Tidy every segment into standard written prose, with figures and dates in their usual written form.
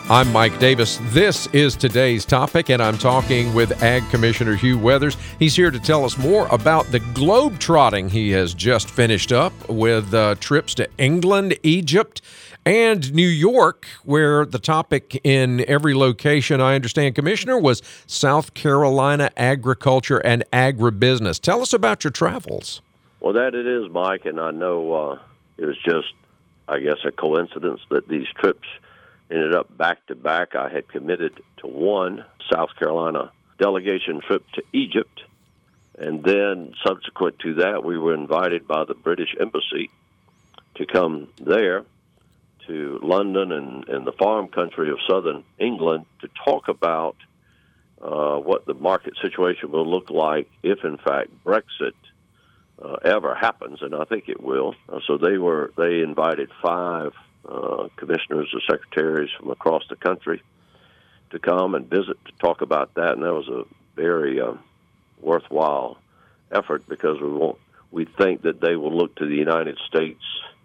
I'm Mike Davis. This is today's topic, and I'm talking with Ag Commissioner Hugh Weathers. He's here to tell us more about the globe-trotting he has just finished up with trips to England, Egypt, and New York, where the topic in every location, I understand, Commissioner, was South Carolina agriculture and agribusiness. Tell us about your travels. Well, that it is, Mike, and I know it was just, I guess, a coincidence that these trips ended up back-to-back. I had committed to one South Carolina delegation trip to Egypt, and then subsequent to that, we were invited by the British Embassy to come there to London and the farm country of southern England to talk about what the market situation will look like if, in fact, Brexit ever happens, and I think it will. So they invited 5 commissioners or secretaries from across the country to come and visit to talk about that, and that was a very worthwhile effort because we think that they will look to the United States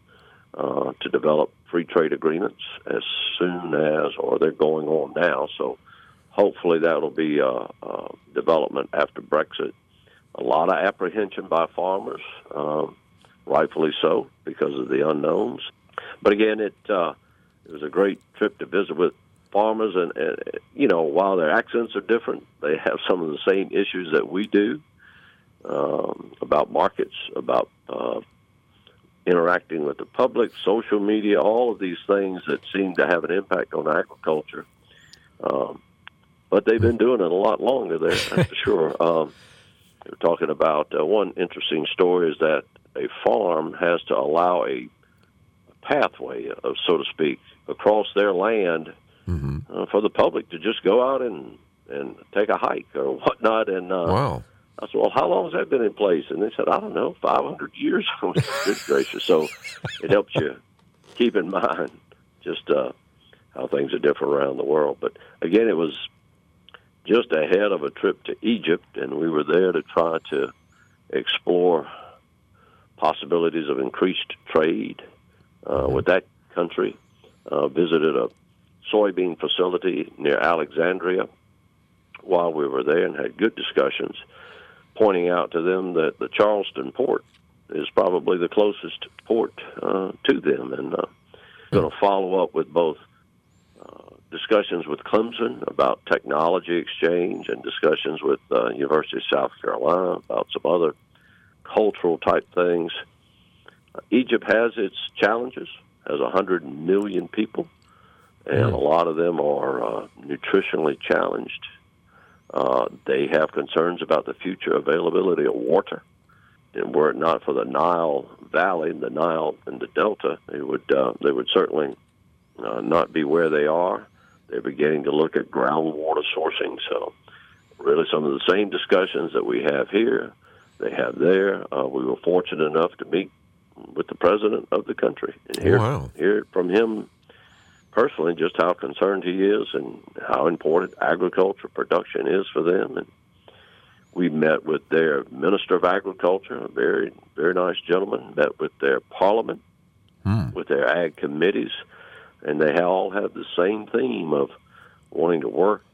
to develop free trade agreements as soon as, or they're going on now. So hopefully that will be a development after Brexit. A lot of apprehension by farmers, rightfully so, because of the unknowns. But again, it was a great trip to visit with farmers, and while their accents are different, they have some of the same issues that we do about markets, about interacting with the public, social media, all of these things that seem to have an impact on agriculture. But they've been doing it a lot longer there, that's for sure. We're talking about one interesting story is that a farm has to allow a pathway, so to speak, across their land for the public to just go out and take a hike or whatnot. And Wow. I said, well, how long has that been in place? And they said, I don't know, 500 years. Good gracious. So it helps you keep in mind just how things are different around the world. But again, it was just ahead of a trip to Egypt, and we were there to try to explore possibilities of increased trade with that country. Visited a soybean facility near Alexandria while we were there and had good discussions, pointing out to them that the Charleston port is probably the closest port to them, and going to follow up with both discussions with Clemson about technology exchange and discussions with University of South Carolina about some other cultural type things. Egypt has its challenges, has 100 million people, and a lot of them are nutritionally challenged. They have concerns about the future availability of water. And were it not for the Nile Valley, the Nile and the Delta, they would certainly not be where they are. They're beginning to look at groundwater sourcing. So really some of the same discussions that we have here, they have there. We were fortunate enough to meet with the president of the country and hear from him personally just how concerned he is and how important agriculture production is for them. And we met with their Minister of Agriculture, a very, very nice gentleman, met with their parliament, with their ag committees, and they all have the same theme of wanting to work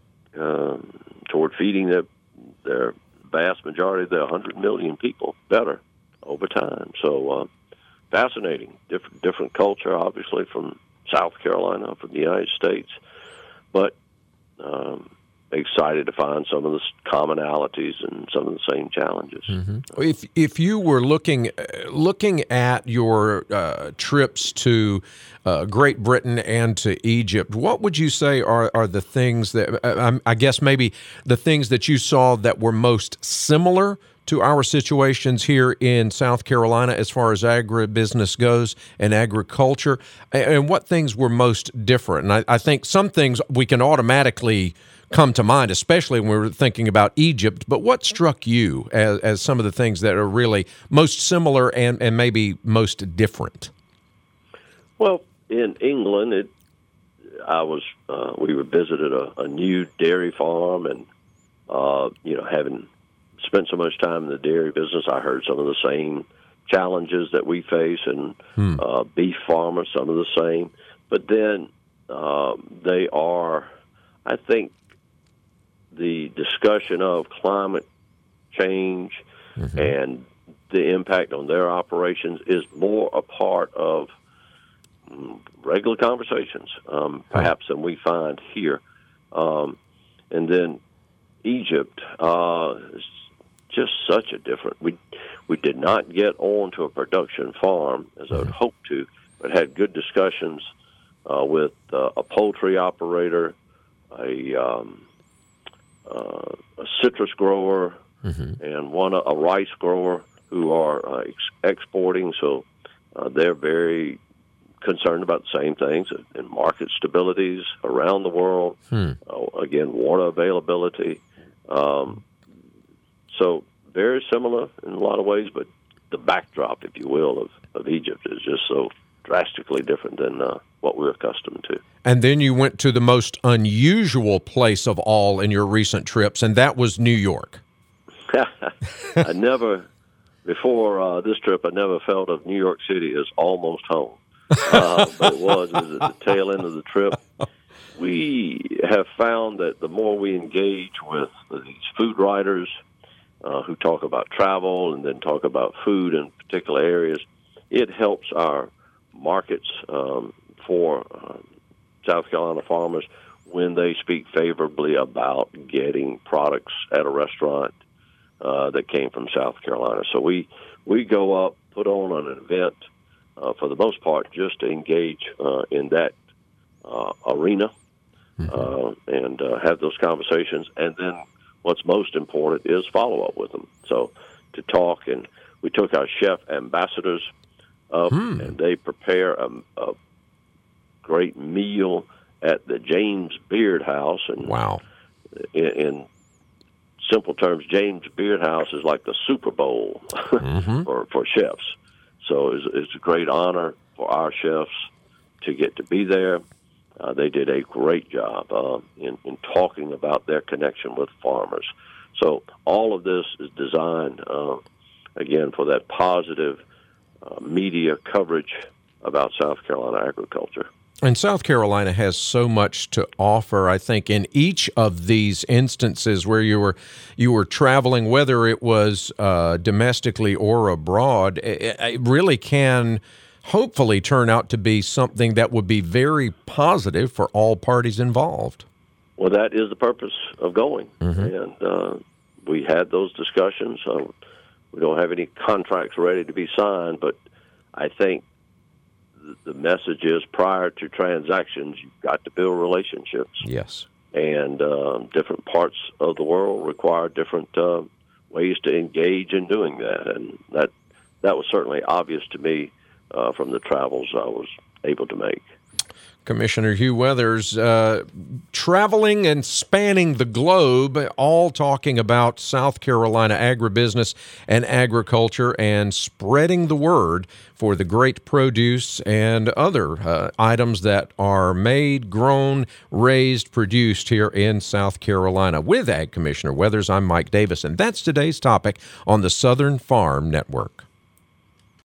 toward feeding their vast majority of their 100 million people better over time. So fascinating, different culture, obviously, from South Carolina, from the United States, but excited to find some of the commonalities and some of the same challenges. If you were looking at your trips to Great Britain and to Egypt, what would you say are the things that I guess maybe the things that you saw that were most similar to our situations here in South Carolina as far as agribusiness goes and agriculture, and what things were most different? And I think some things we can automatically come to mind, especially when we're thinking about Egypt, but what struck you as some of the things that are really most similar and maybe most different? Well, in England, we visited a new dairy farm, and having spent so much time in the dairy business, I heard some of the same challenges that we face, and beef farmers, some of the same. But then they are, I think, the discussion of climate change and the impact on their operations is more a part of regular conversations, perhaps, than we find here. And then Egypt is just such a different. We did not get onto a production farm as I would hope to, but had good discussions with a poultry operator, a citrus grower, and a rice grower who are exporting. So they're very concerned about the same things and market stabilities around the world. Again, water availability. So very similar in a lot of ways, but the backdrop, if you will, of Egypt is just so drastically different than what we're accustomed to. And then you went to the most unusual place of all in your recent trips, and that was New York. I never, before this trip, I never felt of New York City as almost home. But it was at the tail end of the trip. We have found that the more we engage with these food writers who talk about travel and then talk about food in particular areas, it helps our markets for South Carolina farmers when they speak favorably about getting products at a restaurant that came from South Carolina. So we go up, put on an event, for the most part, just to engage in that arena and have those conversations. And then what's most important is follow-up with them. So to talk, and we took our chef ambassadors up, and they prepare a great meal at the James Beard House. And wow. In simple terms, James Beard House is like the Super Bowl for chefs. So it's a great honor for our chefs to get to be there. They did a great job in talking about their connection with farmers. So all of this is designed, again, for that positive media coverage about South Carolina agriculture. And South Carolina has so much to offer, I think, in each of these instances where you were traveling, whether it was domestically or abroad. It really can hopefully turn out to be something that would be very positive for all parties involved. Well, that is the purpose of going. And we had those discussions. We don't have any contracts ready to be signed, but I think the message is prior to transactions, you've got to build relationships. Yes. And different parts of the world require different ways to engage in doing that. And that was certainly obvious to me from the travels I was able to make. Commissioner Hugh Weathers, traveling and spanning the globe, all talking about South Carolina agribusiness and agriculture and spreading the word for the great produce and other items that are made, grown, raised, produced here in South Carolina. With Ag Commissioner Weathers, I'm Mike Davis, and that's today's topic on the Southern Farm Network.